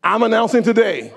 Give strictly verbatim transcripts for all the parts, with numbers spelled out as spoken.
I'm announcing today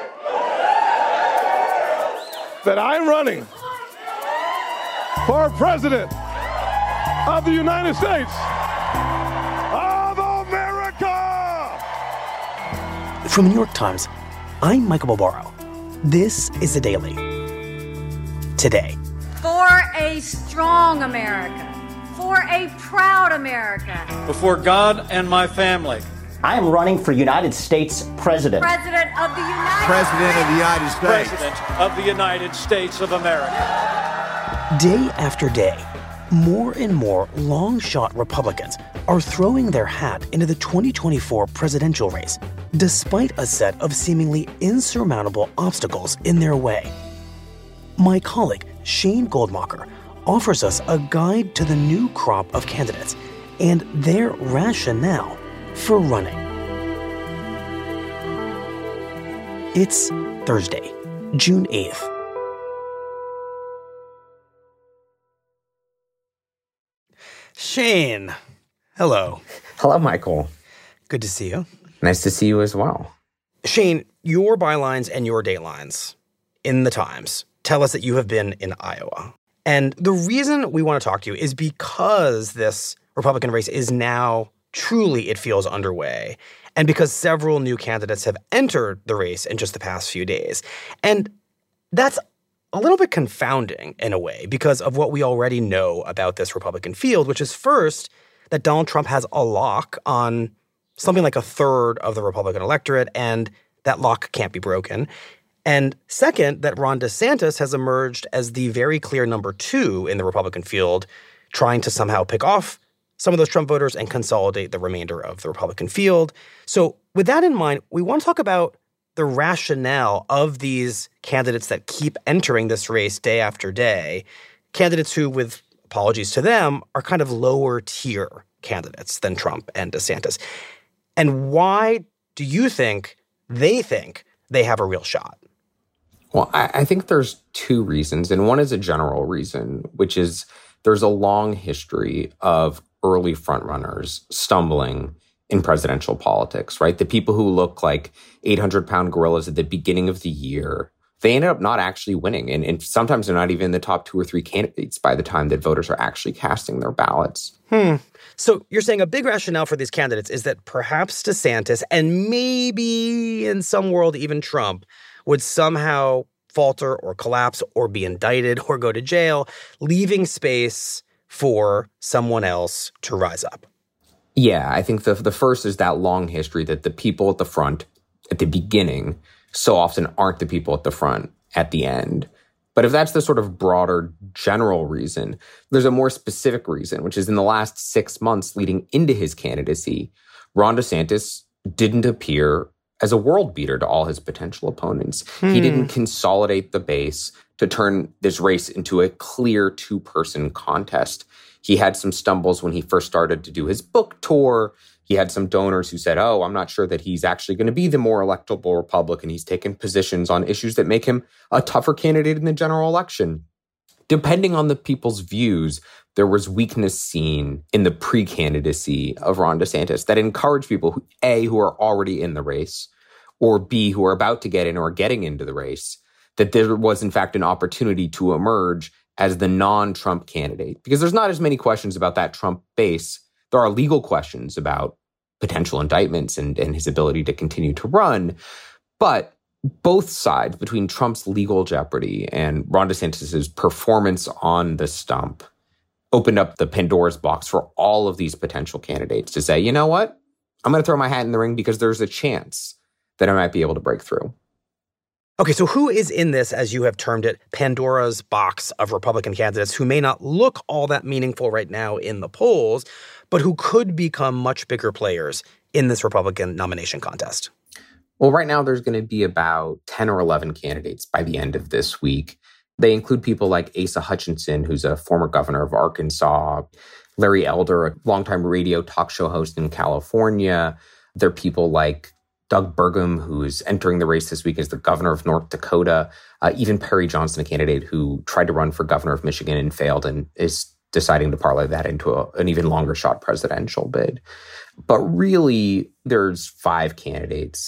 that I'm running for president of the United States of America. From the New York Times, I'm Michael Barbaro. This is The Daily. Today. For a strong America. For a proud America. Before God and my family. I am running for United States President. President of the United President States. of the United States. President of the United States of America. Day after day, more and more long-shot Republicans are throwing their hat into the twenty twenty-four presidential race, despite a set of seemingly insurmountable obstacles in their way. My colleague, Shane Goldmacher, offers us a guide to the new crop of candidates and their rationale for running. It's Thursday, June eighth. Shane, hello. Hello, Michael. Good to see you. Nice to see you as well. Shane, your bylines and your datelines in the Times tell us that you have been in Iowa. And the reason we want to talk to you is because this Republican race is now truly, it feels, underway, and because several new candidates have entered the race in just the past few days. And that's a little bit confounding in a way because of what we already know about this Republican field, which is first, that Donald Trump has a lock on something like a third of the Republican electorate, and that lock can't be broken. And second, that Ron DeSantis has emerged as the very clear number two in the Republican field, trying to somehow pick off some of those Trump voters and consolidate the remainder of the Republican field. So with that in mind, we want to talk about the rationale of these candidates that keep entering this race day after day, candidates who, with apologies to them, are kind of lower tier candidates than Trump and DeSantis. And why do you think they think they have a real shot? Well, I, I think there's two reasons, and one is a general reason, which is there's a long history of early frontrunners stumbling in presidential politics, right? The people who look like eight hundred pound gorillas at the beginning of the year, they ended up not actually winning. And, and sometimes they're not even in the top two or three candidates by the time that voters are actually casting their ballots. Hmm. So you're saying a big rationale for these candidates is that perhaps DeSantis and maybe in some world even Trump would somehow falter or collapse or be indicted or go to jail, leaving space for someone else to rise up. Yeah, I think the the first is that long history that the people at the front at the beginning so often aren't the people at the front at the end. But if that's the sort of broader general reason, there's a more specific reason, which is in the last six months leading into his candidacy, Ron DeSantis didn't appear as a world beater to all his potential opponents. Hmm. He didn't consolidate the base to turn this race into a clear two-person contest. He had some stumbles when he first started to do his book tour. He had some donors who said, oh, I'm not sure that he's actually going to be the more electable Republican. He's taken positions on issues that make him a tougher candidate in the general election. Depending on the people's views, there was weakness seen in the pre-candidacy of Ron DeSantis that encouraged people, who, A, who are already in the race, or B, who are about to get in or are getting into the race, that there was, in fact, an opportunity to emerge as the non-Trump candidate. Because there's not as many questions about that Trump base. There are legal questions about potential indictments and, and his ability to continue to run. But both sides, between Trump's legal jeopardy and Ron DeSantis' performance on the stump, opened up the Pandora's box for all of these potential candidates to say, you know what? I'm going to throw my hat in the ring because there's a chance that I might be able to break through. Okay, so who is in this, as you have termed it, Pandora's box of Republican candidates who may not look all that meaningful right now in the polls, but who could become much bigger players in this Republican nomination contest? Well, right now there's going to be about ten or eleven candidates by the end of this week. They include people like Asa Hutchinson, who's a former governor of Arkansas, Larry Elder, a longtime radio talk show host in California. There are people like Doug Burgum, who is entering the race this week as the governor of North Dakota. Uh, even Perry Johnson, a candidate who tried to run for governor of Michigan and failed and is deciding to parlay that into a, an even longer shot presidential bid. But really, there's five candidates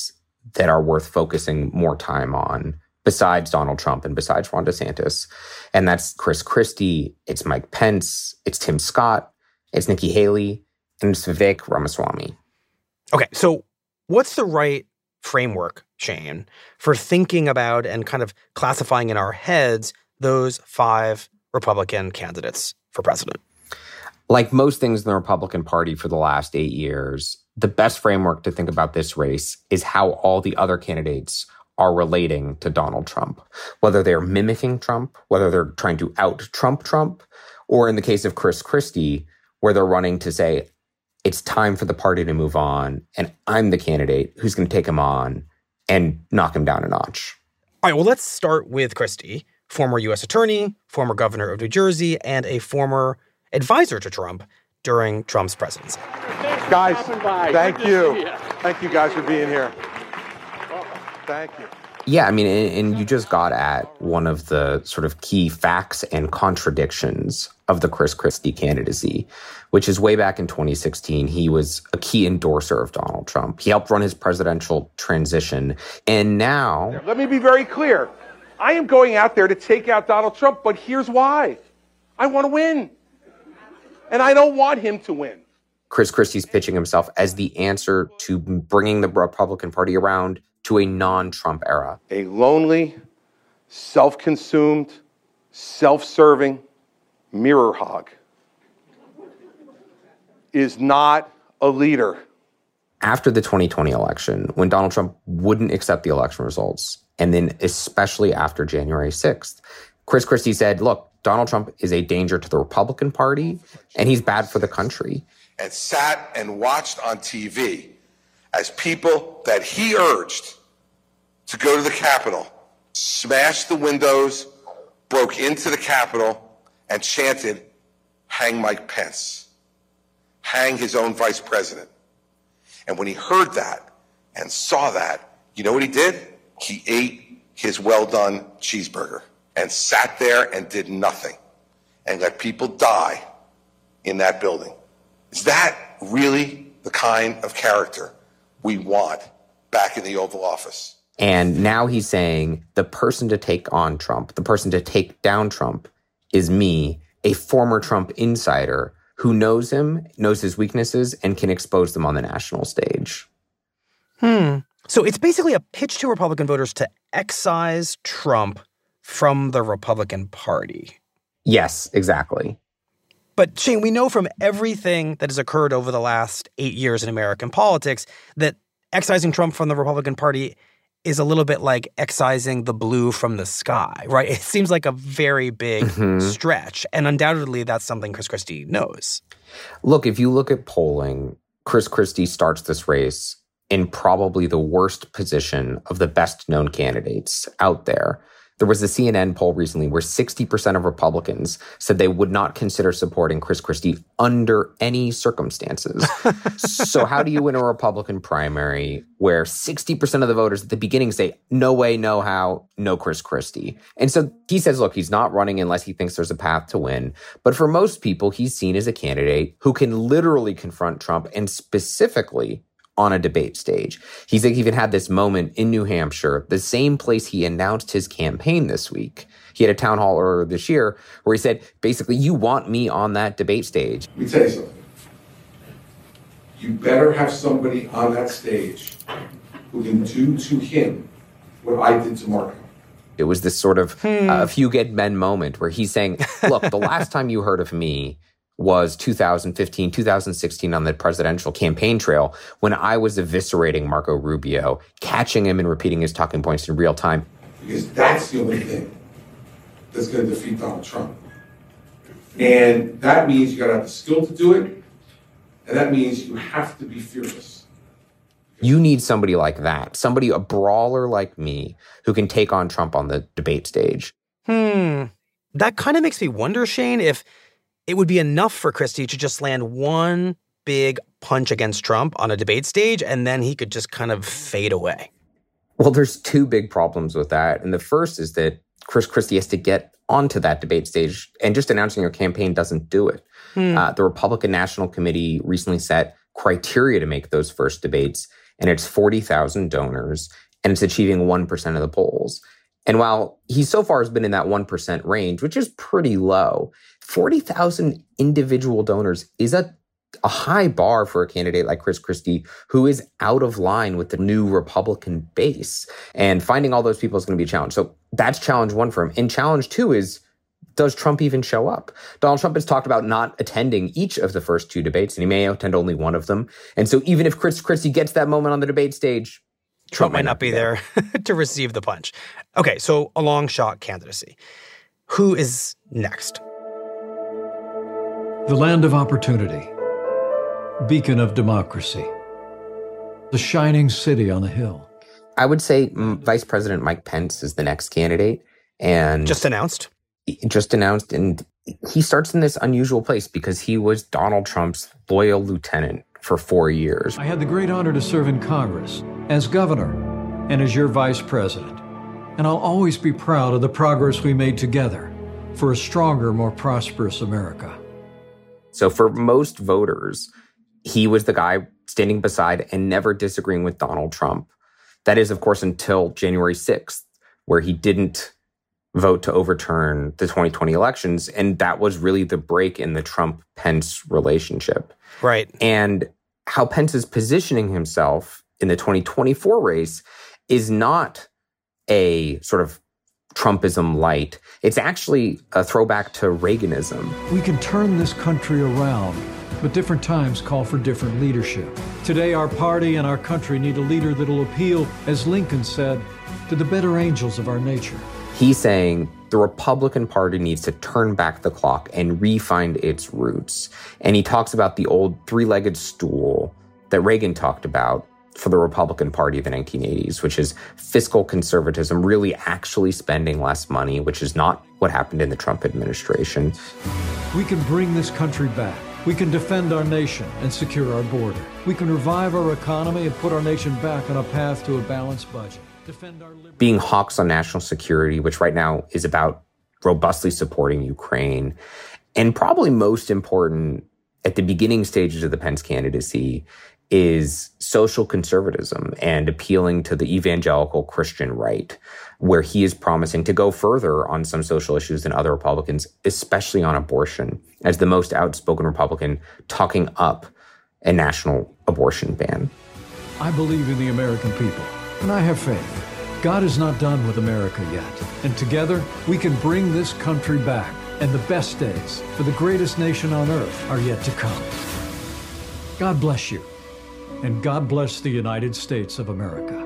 that are worth focusing more time on besides Donald Trump and besides Ron DeSantis. And that's Chris Christie, it's Mike Pence, it's Tim Scott, it's Nikki Haley, and it's Vivek Ramaswamy. Okay, so what's the right framework, Shane, for thinking about and kind of classifying in our heads those five Republican candidates for president? Like most things in the Republican Party for the last eight years, the best framework to think about this race is how all the other candidates are relating to Donald Trump, whether they're mimicking Trump, whether they're trying to out-Trump Trump, or in the case of Chris Christie, where they're running to say, it's time for the party to move on, and I'm the candidate who's going to take him on and knock him down a notch. All right, well, let's start with Christie, former U S attorney, former governor of New Jersey, and a former advisor to Trump during Trump's presidency. Guys, thank you. Thank you guys for being here. Thank you. Yeah, I mean, and, and you just got at one of the sort of key facts and contradictions of the Chris Christie candidacy, which is way back in twenty sixteen, he was a key endorser of Donald Trump. He helped run his presidential transition. And now... Let me be very clear. I am going out there to take out Donald Trump, but here's why. I want to win. And I don't want him to win. Chris Christie's pitching himself as the answer to bringing the Republican Party around to a non-Trump era. A lonely, self-consumed, self-serving mirror hog is not a leader. After the twenty twenty election, when Donald Trump wouldn't accept the election results, and then especially after January sixth, Chris Christie said, look, Donald Trump is a danger to the Republican Party, and he's bad for the country. And sat and watched on T V as people that he urged to go to the Capitol smashed the windows, broke into the Capitol, and chanted, hang Mike Pence, hang his own vice president. And when he heard that and saw that, you know what he did? He ate his well-done cheeseburger and sat there and did nothing and let people die in that building. Is that really the kind of character we want back in the Oval Office? And now he's saying the person to take on Trump, the person to take down Trump is me, a former Trump insider who knows him, knows his weaknesses, and can expose them on the national stage. Hmm. So it's basically a pitch to Republican voters to excise Trump from the Republican Party. Yes, exactly. But Shane, we know from everything that has occurred over the last eight years in American politics that excising Trump from the Republican Party is a little bit like excising the blue from the sky, right? It seems like a very big mm-hmm. stretch. And undoubtedly, that's something Chris Christie knows. Look, if you look at polling, Chris Christie starts this race in probably the worst position of the best-known candidates out there. There was a C N N poll recently where sixty percent of Republicans said they would not consider supporting Chris Christie under any circumstances. So how do you win a Republican primary where sixty percent of the voters at the beginning say, no way, no how, no Chris Christie? And so he says, look, he's not running unless he thinks there's a path to win. But for most people, he's seen as a candidate who can literally confront Trump and specifically on a debate stage. He's even had this moment in New Hampshire, the same place he announced his campaign this week. He had a town hall earlier this year where he said, basically, you want me on that debate stage. Let me tell you something. You better have somebody on that stage who can do to him what I did to Marco. It was this sort of hmm. uh, few good men moment where he's saying, look, the last time you heard of me was two thousand fifteen, two thousand sixteen on the presidential campaign trail when I was eviscerating Marco Rubio, catching him and repeating his talking points in real time. Because that's the only thing that's going to defeat Donald Trump. And that means you got to have the skill to do it. And that means you have to be fearless. You need somebody like that, somebody, a brawler like me, who can take on Trump on the debate stage. Hmm. That kind of makes me wonder, Shane, if it would be enough for Christie to just land one big punch against Trump on a debate stage, and then he could just kind of fade away. Well, there's two big problems with that. And the first is that Chris Christie has to get onto that debate stage, and just announcing your campaign doesn't do it. Hmm. Uh, the Republican National Committee recently set criteria to make those first debates, and it's forty thousand donors, and it's achieving one percent of the polls. And while he so far has been in that one percent range, which is pretty low, forty thousand individual donors is a, a high bar for a candidate like Chris Christie, who is out of line with the new Republican base. And finding all those people is going to be a challenge. So that's challenge one for him. And challenge two is, does Trump even show up? Donald Trump has talked about not attending each of the first two debates, and he may attend only one of them. And so even if Chris Christie gets that moment on the debate stage, Trump, Trump might not be there, there to receive the punch. Okay, so a long shot candidacy. Who is next? The land of opportunity, beacon of democracy, the shining city on the hill. I would say mm, Vice President Mike Pence is the next candidate. And just announced? Just announced. And he starts in this unusual place because he was Donald Trump's loyal lieutenant for four years. I had the great honor to serve in Congress as governor and as your vice president. And I'll always be proud of the progress we made together for a stronger, more prosperous America. So for most voters, he was the guy standing beside and never disagreeing with Donald Trump. That is, of course, until January sixth, where he didn't vote to overturn the twenty twenty elections. And that was really the break in the Trump-Pence relationship. Right. And how Pence is positioning himself in the twenty twenty-four race is not a sort of Trumpism light. It's actually a throwback to Reaganism. We can turn this country around, but different times call for different leadership. Today, our party and our country need a leader that'll appeal, as Lincoln said, to the better angels of our nature. He's saying the Republican Party needs to turn back the clock and re-find its roots. And he talks about the old three-legged stool that Reagan talked about for the Republican Party of the nineteen eighties, which is fiscal conservatism, really actually spending less money, which is not what happened in the Trump administration. We can bring this country back. We can defend our nation and secure our border. We can revive our economy and put our nation back on a path to a balanced budget. Defend our liberty. Being hawks on national security, which right now is about robustly supporting Ukraine. And probably most important at the beginning stages of the Pence candidacy is social conservatism and appealing to the evangelical Christian right, where he is promising to go further on some social issues than other Republicans, especially on abortion, as the most outspoken Republican talking up a national abortion ban. I believe in the American people, and I have faith. God is not done with America yet, and together we can bring this country back, and the best days for the greatest nation on earth are yet to come. God bless you. And God bless the United States of America.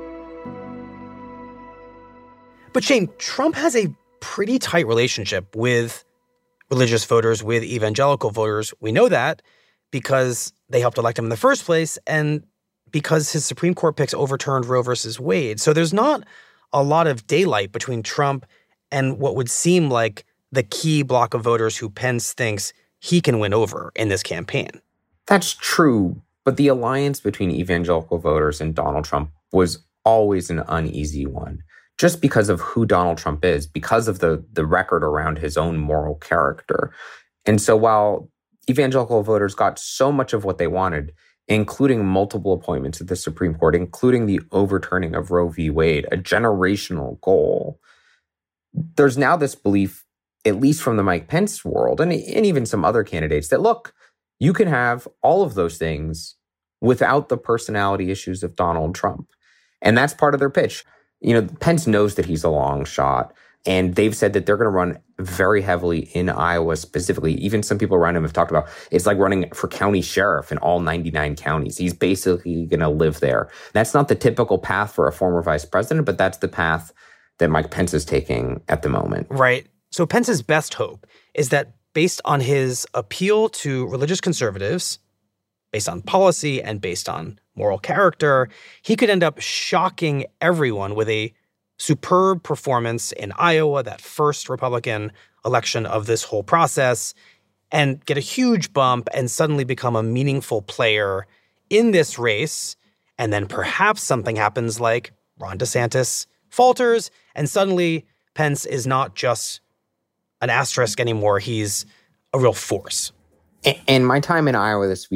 But Shane, Trump has a pretty tight relationship with religious voters, with evangelical voters. We know that because they helped elect him in the first place and because his Supreme Court picks overturned Roe versus Wade. So there's not a lot of daylight between Trump and what would seem like the key block of voters who Pence thinks he can win over in this campaign. That's true. But the alliance between evangelical voters and Donald Trump was always an uneasy one, just because of who Donald Trump is, because of the, the record around his own moral character. And so while evangelical voters got so much of what they wanted, including multiple appointments at the Supreme Court, including the overturning of Roe v. Wade, a generational goal, there's now this belief, at least from the Mike Pence world, and, and even some other candidates, that look, you can have all of those things without the personality issues of Donald Trump. And that's part of their pitch. You know, Pence knows that he's a long shot, and they've said that they're going to run very heavily in Iowa specifically. Even some people around him have talked about it's like running for county sheriff in all ninety-nine counties. He's basically going to live there. That's not the typical path for a former vice president, but that's the path that Mike Pence is taking at the moment. Right. So Pence's best hope is that based on his appeal to religious conservatives, based on policy and based on moral character, he could end up shocking everyone with a superb performance in Iowa, that first Republican election of this whole process, and get a huge bump and suddenly become a meaningful player in this race. And then perhaps something happens like Ron DeSantis falters, and suddenly Pence is not just an asterisk anymore. He's a real force. And my time in Iowa this week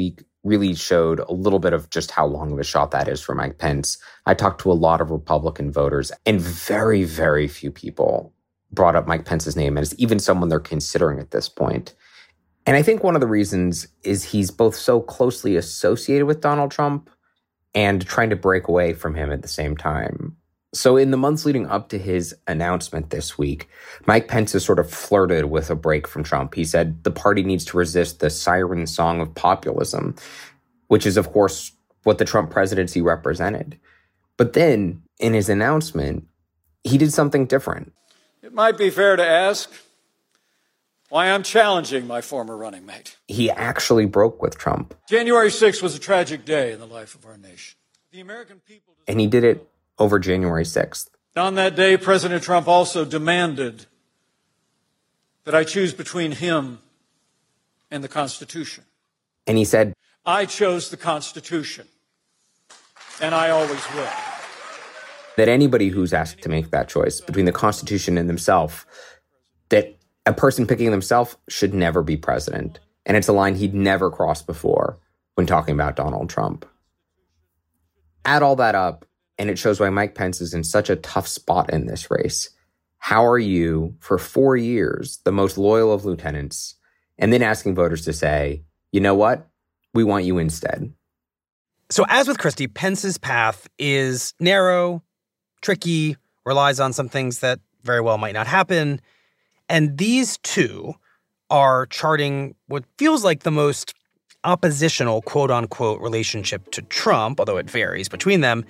really showed a little bit of just how long of a shot that is for Mike Pence. I talked to a lot of Republican voters, and very, very few people brought up Mike Pence's name as even someone they're considering at this point. And I think one of the reasons is he's both so closely associated with Donald Trump and trying to break away from him at the same time. So in the months leading up to his announcement this week, Mike Pence has sort of flirted with a break from Trump. He said the party needs to resist the siren song of populism, which is, of course, what the Trump presidency represented. But then, in his announcement, he did something different. It might be fair to ask why I'm challenging my former running mate. He actually broke with Trump. January sixth was a tragic day in the life of our nation. The American people... And he did it over January sixth. On that day, President Trump also demanded that I choose between him and the Constitution. And he said, I chose the Constitution, and I always will. That anybody who's asked to make that choice between the Constitution and themselves, that a person picking themselves should never be president. And it's a line he'd never crossed before when talking about Donald Trump. Add all that up, and it shows why Mike Pence is in such a tough spot in this race. How are you, for four years, the most loyal of lieutenants, and then asking voters to say, you know what? We want you instead. So as with Christie, Pence's path is narrow, tricky, relies on some things that very well might not happen. And these two are charting what feels like the most oppositional, quote-unquote, relationship to Trump, although it varies between them.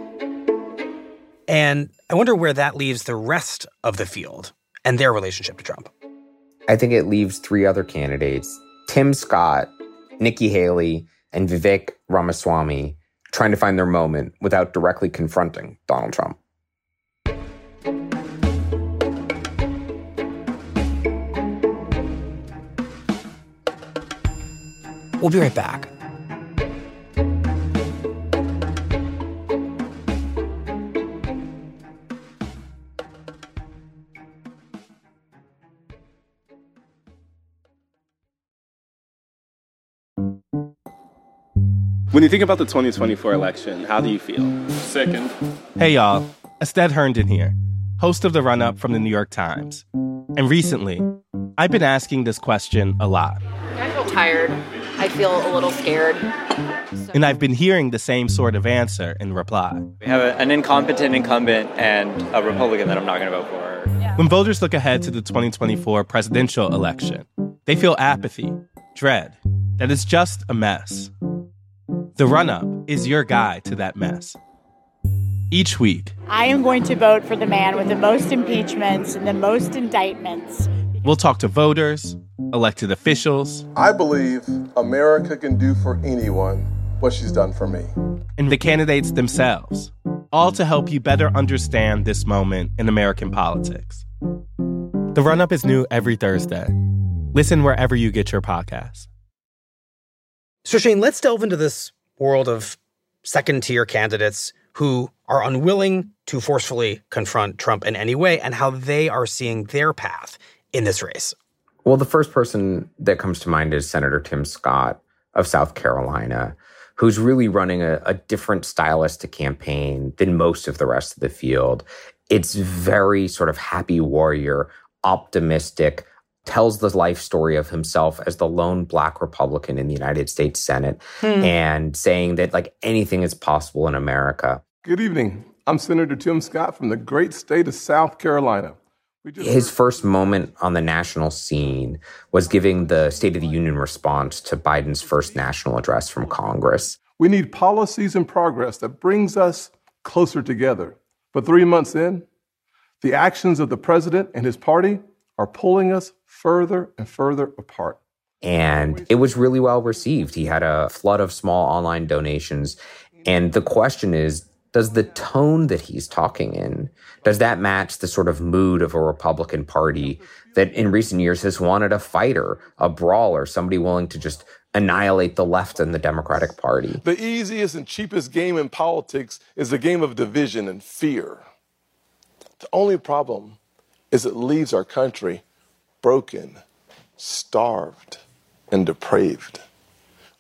And I wonder where that leaves the rest of the field and their relationship to Trump. I think it leaves three other candidates, Tim Scott, Nikki Haley, and Vivek Ramaswamy, trying to find their moment without directly confronting Donald Trump. We'll be right back. When you think about the twenty twenty-four election, how do you feel? Sickened. Hey, y'all. Estelle Herndon here, host of The Run-Up from the New York Times. And recently, I've been asking this question a lot. I feel tired. I feel a little scared. So. And I've been hearing the same sort of answer in reply. We have a, an incompetent incumbent and a Republican that I'm not going to vote for. Yeah. When voters look ahead to the twenty twenty-four presidential election, they feel apathy, dread, that it's just a mess. The Run-Up is your guide to that mess. Each week, I am going to vote for the man with the most impeachments and the most indictments. We'll talk to voters, elected officials. I believe America can do for anyone what she's done for me. And the candidates themselves, all to help you better understand this moment in American politics. The Run-Up is new every Thursday. Listen wherever you get your podcasts. So, Shane, let's delve into this world of second-tier candidates who are unwilling to forcefully confront Trump in any way and how they are seeing their path in this race. Well, the first person that comes to mind is Senator Tim Scott of South Carolina, who's really running a, a different stylistic campaign than most of the rest of the field. It's very sort of happy warrior, optimistic, tells the life story of himself as the lone Black Republican in the United States Senate hmm. and saying that like anything is possible in America. Good evening. I'm Senator Tim Scott from the great state of South Carolina. His first moment on the national scene was giving the State of the Union response to Biden's first national address from Congress. We need policies and progress that brings us closer together. But three months in, the actions of the president and his party are pulling us further and further apart. And it was really well received. He had a flood of small online donations. And the question is, does the tone that he's talking in, does that match the sort of mood of a Republican Party that in recent years has wanted a fighter, a brawler, somebody willing to just annihilate the left and the Democratic Party? The easiest and cheapest game in politics is the game of division and fear. The only problem is it leaves our country broken, starved, and depraved.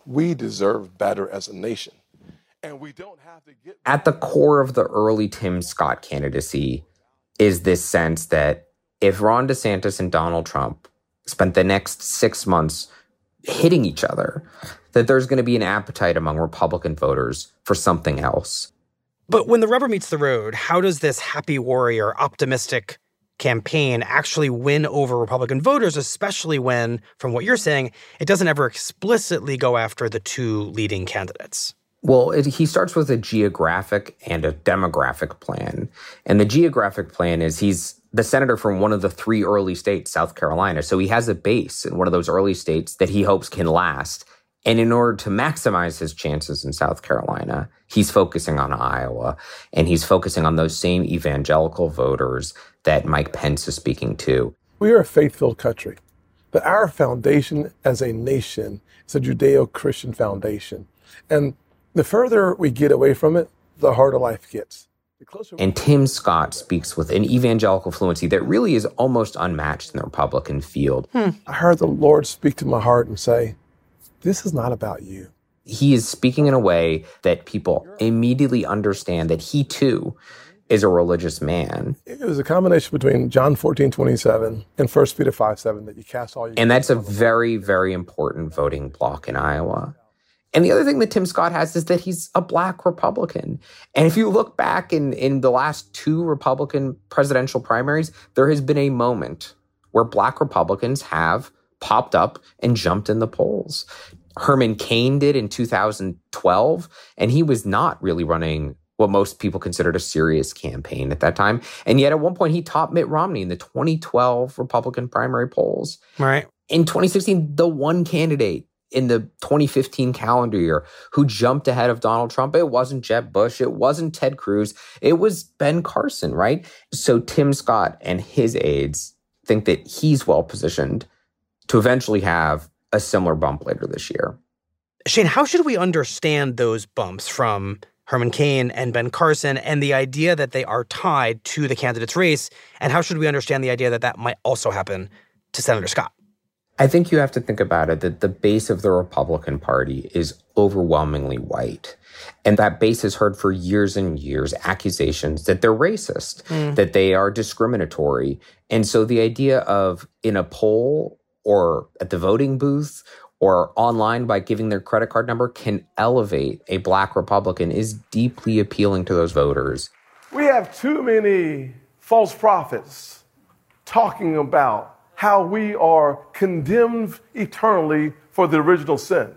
We deserve better as a nation. And we don't have to get... At the core of the early Tim Scott candidacy is this sense that if Ron DeSantis and Donald Trump spent the next six months hitting each other, that there's going to be an appetite among Republican voters for something else. But when the rubber meets the road, how does this happy warrior, optimistic campaign actually win over Republican voters, especially when, from what you're saying, it doesn't ever explicitly go after the two leading candidates? Well, it, he starts with a geographic and a demographic plan. And the geographic plan is he's the senator from one of the three early states, South Carolina. So he has a base in one of those early states that he hopes can last. And in order to maximize his chances in South Carolina, he's focusing on Iowa, and he's focusing on those same evangelical voters that Mike Pence is speaking to. We are a faith-filled country, but our foundation as a nation is a Judeo-Christian foundation. And the further we get away from it, the harder life gets. And Tim Scott speaks with an evangelical fluency that really is almost unmatched in the Republican field. Hmm. I heard the Lord speak to my heart and say, this is not about you. He is speaking in a way that people immediately understand that he, too, is a religious man. It was a combination between John fourteen twenty-seven and First Peter five seven that you cast all your... And that's a very, very important voting bloc in Iowa. And the other thing that Tim Scott has is that he's a black Republican. And if you look back in, in the last two Republican presidential primaries, there has been a moment where black Republicans have popped up and jumped in the polls. Herman Cain did in two thousand twelve, and he was not really running what most people considered a serious campaign at that time. And yet at one point he topped Mitt Romney in the twenty twelve Republican primary polls. Right. In twenty sixteen, the one candidate in the twenty fifteen calendar year who jumped ahead of Donald Trump, it wasn't Jeb Bush, it wasn't Ted Cruz, it was Ben Carson, right? So Tim Scott and his aides think that he's well positioned to eventually have a similar bump later this year. Shane, how should we understand those bumps from Herman Cain and Ben Carson and the idea that they are tied to the candidate's race? And how should we understand the idea that that might also happen to Senator Scott? I think you have to think about it that the base of the Republican Party is overwhelmingly white. And that base has heard for years and years accusations that they're racist, mm. that they are discriminatory. And so the idea of in a poll or at the voting booth or online by giving their credit card number can elevate a black Republican is deeply appealing to those voters. We have too many false prophets talking about how we are condemned eternally for the original sin.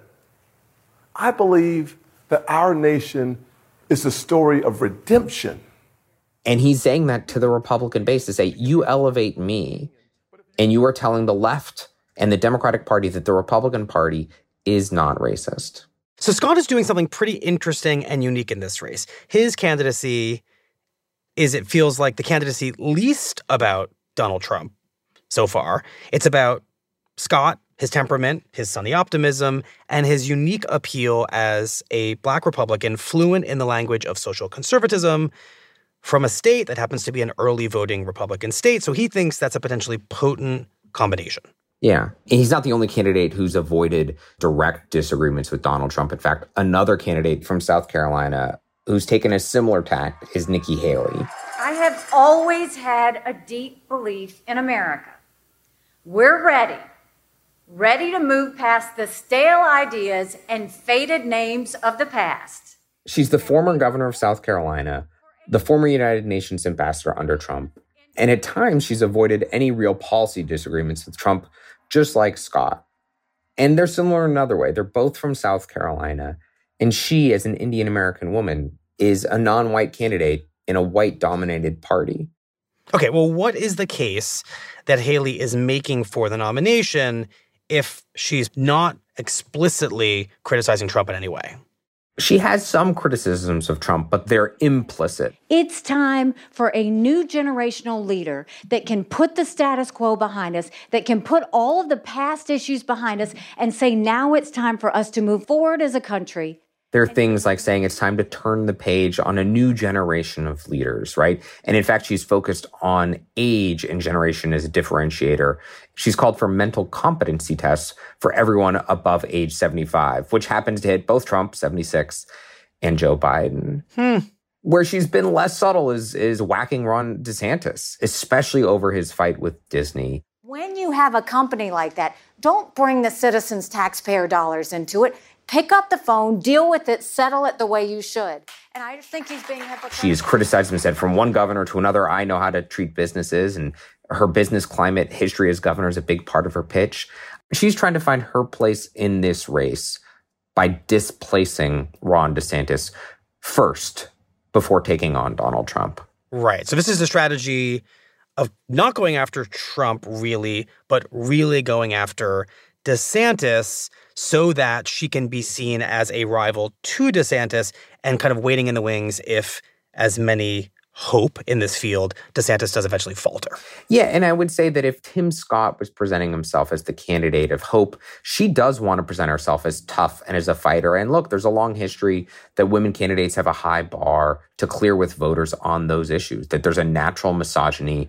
I believe that our nation is a story of redemption. And he's saying that to the Republican base to say, you elevate me, and you are telling the left and the Democratic Party that the Republican Party is not racist. So Scott is doing something pretty interesting and unique in this race. His candidacy is, it feels like, the candidacy least about Donald Trump so far. It's about Scott, his temperament, his sunny optimism, and his unique appeal as a black Republican fluent in the language of social conservatism from a state that happens to be an early voting Republican state. So he thinks that's a potentially potent combination. Yeah. And he's not the only candidate who's avoided direct disagreements with Donald Trump. In fact, another candidate from South Carolina who's taken a similar tack is Nikki Haley. I have always had a deep belief in America. We're ready, ready to move past the stale ideas and faded names of the past. She's the former governor of South Carolina, the former United Nations ambassador under Trump. And at times, she's avoided any real policy disagreements with Trump, just like Scott. And they're similar in another way. They're both from South Carolina. And she, as an Indian American woman, is a non-white candidate in a white-dominated party. Okay, well, what is the case that Haley is making for the nomination if she's not explicitly criticizing Trump in any way? She has some criticisms of Trump, but they're implicit. It's time for a new generational leader that can put the status quo behind us, that can put all of the past issues behind us and say, now it's time for us to move forward as a country There are things like saying it's time to turn the page on a new generation of leaders, right? And in fact, she's focused on age and generation as a differentiator. She's called for mental competency tests for everyone above age seventy-five, which happens to hit both Trump, seventy-six, and Joe Biden. Hmm. Where she's been less subtle is, is whacking Ron DeSantis, especially over his fight with Disney. When you have a company like that, don't bring the citizens' taxpayer dollars into it. Pick up the phone, deal with it, settle it the way you should. And I just think he's being hypocritical. She has criticized him and said, from one governor to another, I know how to treat businesses. And her business climate history as governor is a big part of her pitch. She's trying to find her place in this race by displacing Ron DeSantis first before taking on Donald Trump. Right. So this is a strategy of not going after Trump, really, but really going after DeSantis so that she can be seen as a rival to DeSantis and kind of waiting in the wings if, as many hope in this field, DeSantis does eventually falter. Yeah, and I would say that if Tim Scott was presenting himself as the candidate of hope, she does want to present herself as tough and as a fighter. And look, there's a long history that women candidates have a high bar to clear with voters on those issues, that there's a natural misogyny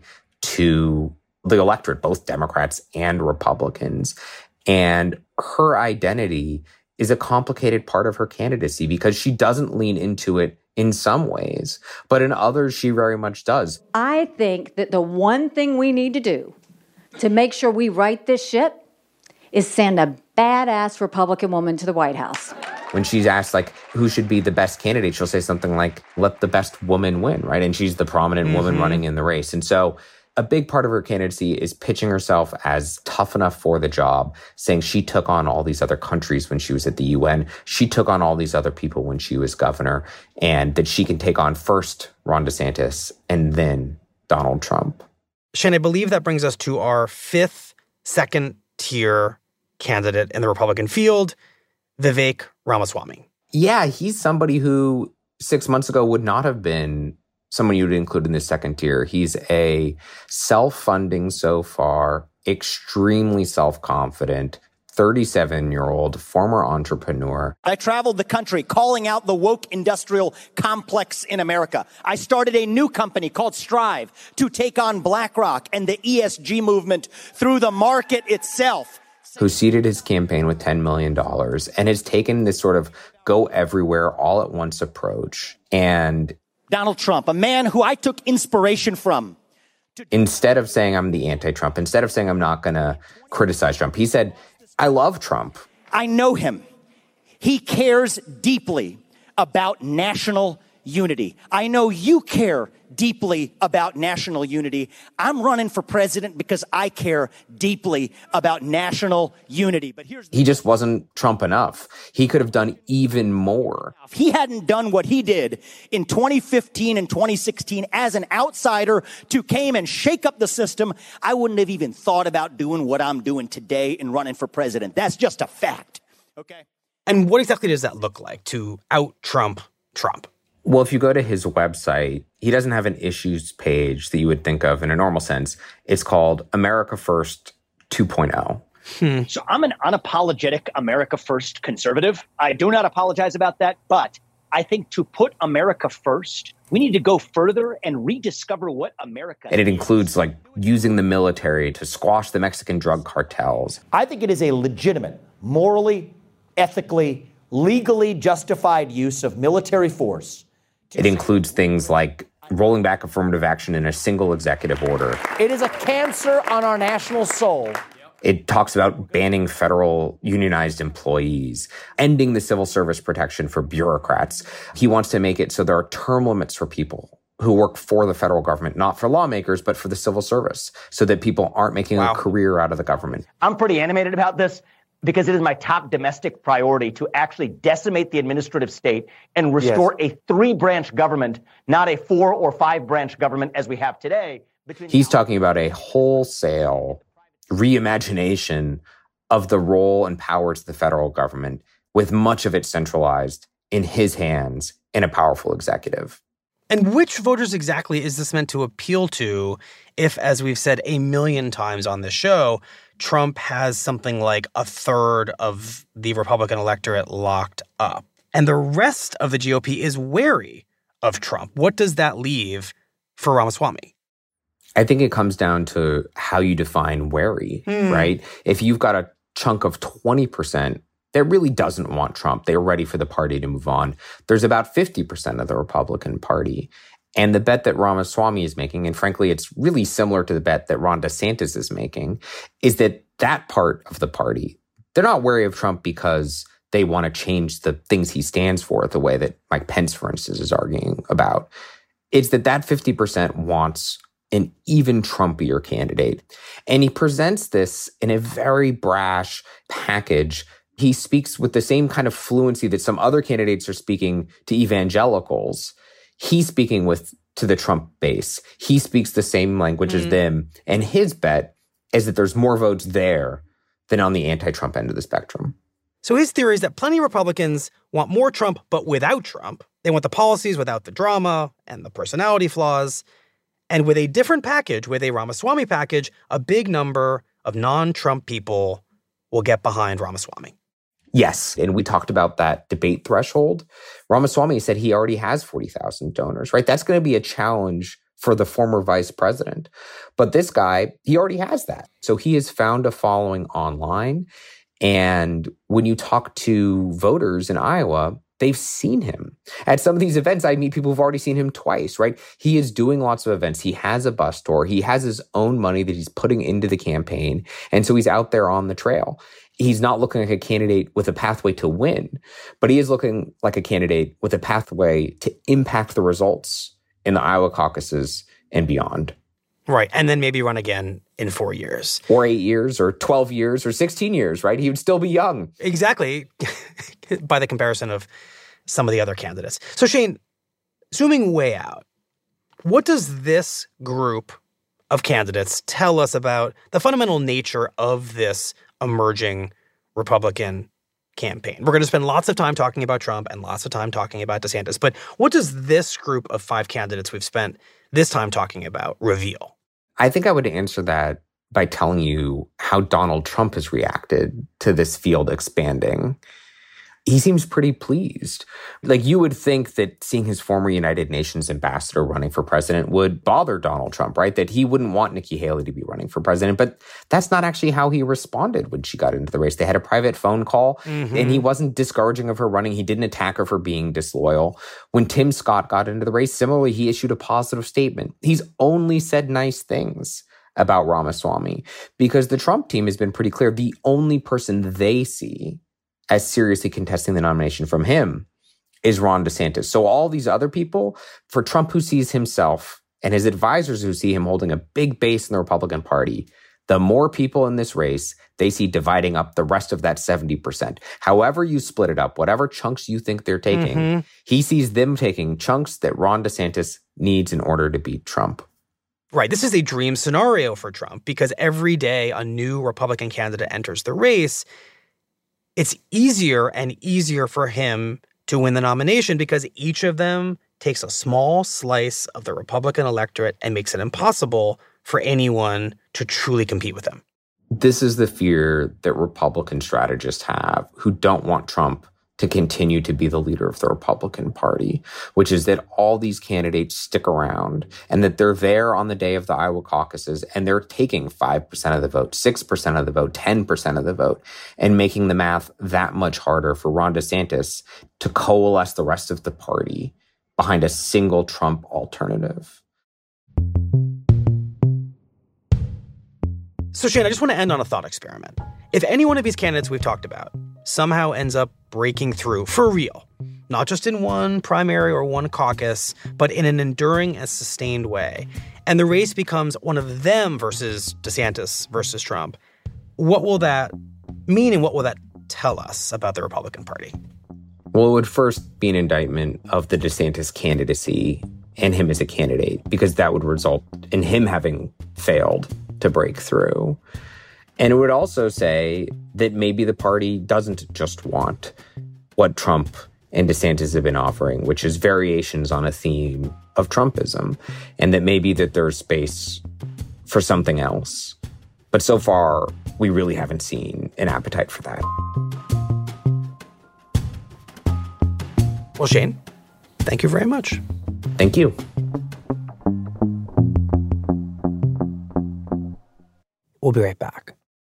to the electorate, both Democrats and Republicans. And her identity is a complicated part of her candidacy because she doesn't lean into it in some ways, but in others, she very much does. I think that the one thing we need to do to make sure we right this ship is send a badass Republican woman to the White House. When she's asked, like, who should be the best candidate, she'll say something like, let the best woman win, right? And she's the prominent mm-hmm. woman running in the race. And so a big part of her candidacy is pitching herself as tough enough for the job, saying she took on all these other countries when she was at the U N. She took on all these other people when she was governor, and that she can take on first Ron DeSantis and then Donald Trump. Shane, I believe that brings us to our fifth second-tier candidate in the Republican field, Vivek Ramaswamy. Yeah, he's somebody who six months ago would not have been someone you would include in the second tier. He's a self-funding so far, extremely self-confident, thirty-seven-year-old former entrepreneur. I traveled the country calling out the woke industrial complex in America. I started a new company called Strive to take on BlackRock and the E S G movement through the market itself. Who seeded his campaign with ten million dollars and has taken this sort of go everywhere all at once approach. And Donald Trump, a man who I took inspiration from. Instead of saying I'm the anti-Trump, instead of saying I'm not going to criticize Trump, he said, I love Trump. I know him. He cares deeply about national unity. I know you care deeply about national unity. I'm running for president because I care deeply about national unity. But here's the he just wasn't Trump enough. He could have done even more. If he hadn't done what he did in twenty fifteen and twenty sixteen as an outsider to came and shake up the system, I wouldn't have even thought about doing what I'm doing today and running for president. That's just a fact. Okay. And what exactly does that look like to out-Trump Trump? Well, if you go to his website, he doesn't have an issues page that you would think of in a normal sense. It's called America First two point oh. Hmm. So I'm an unapologetic America First conservative. I do not apologize about that, but I think to put America first, we need to go further and rediscover what America And it is. includes like using the military to squash the Mexican drug cartels. I think it is a legitimate, morally, ethically, legally justified use of military force. It includes things like rolling back affirmative action in a single executive order. It is a cancer on our national soul. It talks about banning federal unionized employees, ending the civil service protection for bureaucrats. He wants to make it so there are term limits for people who work for the federal government, not for lawmakers, but for the civil service, so that people aren't making wow. a career out of the government. I'm pretty animated about this, because it is my top domestic priority to actually decimate the administrative state and restore yes. a three-branch government, not a four- or five-branch government as we have today. He's talking about a wholesale reimagination of the role and powers of the federal government, with much of it centralized in his hands in a powerful executive. And which voters exactly is this meant to appeal to if, as we've said a million times on this show, Trump has something like a third of the Republican electorate locked up? And the rest of the G O P is wary of Trump. What does that leave for Ramaswamy? I think it comes down to how you define wary, hmm. right? If you've got a chunk of twenty percent that really doesn't want Trump, they're ready for the party to move on. There's about fifty percent of the Republican Party. And the bet that Ramaswamy is making, and frankly, it's really similar to the bet that Ron DeSantis is making, is that that part of the party, they're not wary of Trump because they want to change the things he stands for the way that Mike Pence, for instance, is arguing about. It's that that fifty percent wants an even Trumpier candidate. And he presents this in a very brash package. He speaks with the same kind of fluency that some other candidates are speaking to evangelicals. He's speaking with to the Trump base. He speaks the same language mm-hmm. as them. And his bet is that there's more votes there than on the anti-Trump end of the spectrum. So his theory is that plenty of Republicans want more Trump, but without Trump. They want the policies without the drama and the personality flaws. And with a different package, with a Ramaswamy package, a big number of non-Trump people will get behind Ramaswamy. Yes, and we talked about that debate threshold. Ramaswamy said he already has forty thousand donors, right? That's going to be a challenge for the former vice president. But this guy, he already has that. So he has found a following online. And when you talk to voters in Iowa, they've seen him. At some of these events, I meet people who've already seen him twice, right? He is doing lots of events. He has a bus tour. He has his own money that he's putting into the campaign. And so he's out there on the trail. He's not looking like a candidate with a pathway to win, but he is looking like a candidate with a pathway to impact the results in the Iowa caucuses and beyond. Right. And then maybe run again in four years. Or eight years, or twelve years, or sixteen years, right? He would still be young. Exactly. By the comparison of some of the other candidates. So Shane, zooming way out, what does this group of candidates tell us about the fundamental nature of this emerging Republican campaign? We're going to spend lots of time talking about Trump and lots of time talking about DeSantis. But what does this group of five candidates we've spent this time talking about reveal? I think I would answer that by telling you how Donald Trump has reacted to this field expanding. He seems pretty pleased. Like, you would think that seeing his former United Nations ambassador running for president would bother Donald Trump, right? That he wouldn't want Nikki Haley to be running for president. But that's not actually how he responded when she got into the race. They had a private phone call, mm-hmm. and he wasn't discouraging of her running. He didn't attack her for being disloyal. When Tim Scott got into the race, similarly, he issued a positive statement. He's only said nice things about Ramaswamy because the Trump team has been pretty clear. The only person they see as seriously contesting the nomination from him is Ron DeSantis. So all these other people, for Trump, who sees himself and his advisors who see him holding a big base in the Republican Party, the more people in this race they see dividing up the rest of that seventy percent. However you split it up, whatever chunks you think they're taking, mm-hmm. he sees them taking chunks that Ron DeSantis needs in order to beat Trump. Right. This is a dream scenario for Trump because every day a new Republican candidate enters the race, it's easier and easier for him to win the nomination because each of them takes a small slice of the Republican electorate and makes it impossible for anyone to truly compete with him. This is the fear that Republican strategists have who don't want Trump to continue to be the leader of the Republican Party, which is that all these candidates stick around and that they're there on the day of the Iowa caucuses and they're taking five percent of the vote, six percent of the vote, ten percent of the vote, and making the math that much harder for Ron DeSantis to coalesce the rest of the party behind a single Trump alternative. So, Shane, I just want to end on a thought experiment. If any one of these candidates we've talked about somehow ends up breaking through for real, not just in one primary or one caucus, but in an enduring and sustained way, and the race becomes one of them versus DeSantis versus Trump, what will that mean and what will that tell us about the Republican Party? Well, it would first be an indictment of the DeSantis candidacy and him as a candidate, because that would result in him having failed to break through. And it would also say that maybe the party doesn't just want what Trump and DeSantis have been offering, which is variations on a theme of Trumpism, and that maybe that there's space for something else. But so far, we really haven't seen an appetite for that. Well, Shane, thank you very much. Thank you. We'll be right back.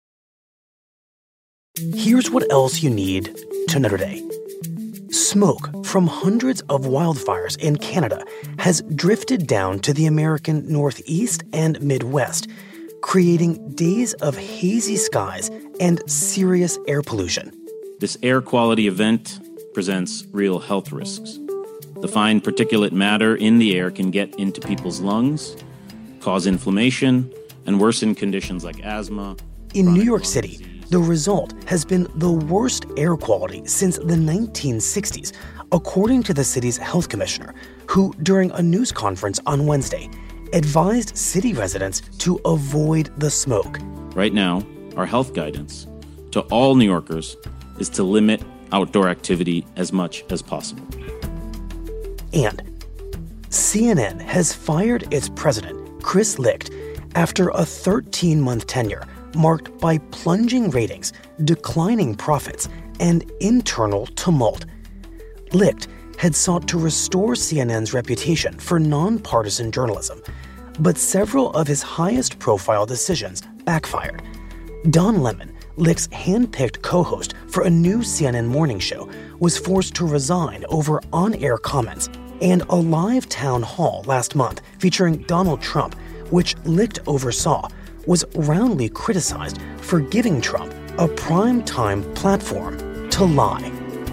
Here's what else you need to know today. Smoke from hundreds of wildfires in Canada has drifted down to the American Northeast and Midwest, creating days of hazy skies and serious air pollution. This air quality event presents real health risks. The fine particulate matter in the air can get into people's lungs, cause inflammation, and worsen conditions like asthma. In New York City, the result has been the worst air quality since the nineteen sixties, according to the city's health commissioner, who, during a news conference on Wednesday, advised city residents to avoid the smoke. Right now, our health guidance to all New Yorkers is to limit outdoor activity as much as possible. And C N N has fired its president, Chris Licht, after a thirteen-month tenure marked by plunging ratings, declining profits, and internal tumult. Licht had sought to restore C N N's reputation for nonpartisan journalism, but several of his highest-profile decisions backfired. Don Lemon, Licht's hand-picked co-host for a new C N N morning show, was forced to resign over on-air comments, and a live town hall last month featuring Donald Trump, which Licht oversaw, was roundly criticized for giving Trump a prime-time platform to lie.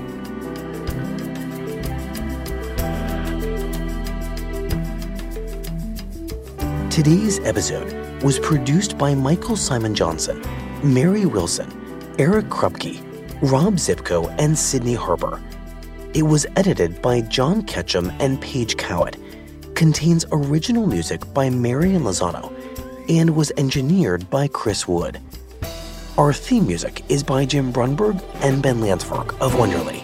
Today's episode was produced by Michael Simon Johnson, Mary Wilson, Eric Krupke, Rob Zipko, and Sydney Harper. It was edited by John Ketchum and Paige Cowett, contains original music by Marian Lozano, and was engineered by Chris Wood. Our theme music is by Jim Brunberg and Ben Landsberg of Wonderly.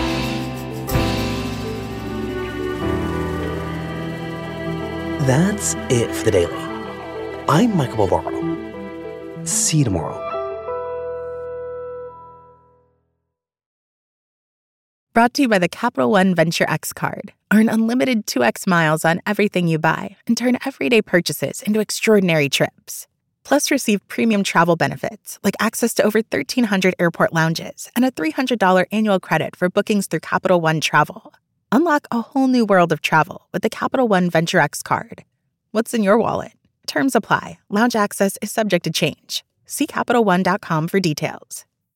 That's it for the Daily. I'm Michael Barbaro. See you tomorrow. Brought to you by the Capital One Venture X card. Earn unlimited two x miles on everything you buy and turn everyday purchases into extraordinary trips. Plus, receive premium travel benefits like access to over thirteen hundred airport lounges and a three hundred dollars annual credit for bookings through Capital One Travel. Unlock a whole new world of travel with the Capital One Venture X card. What's in your wallet? Terms apply. Lounge access is subject to change. See Capital One dot com for details.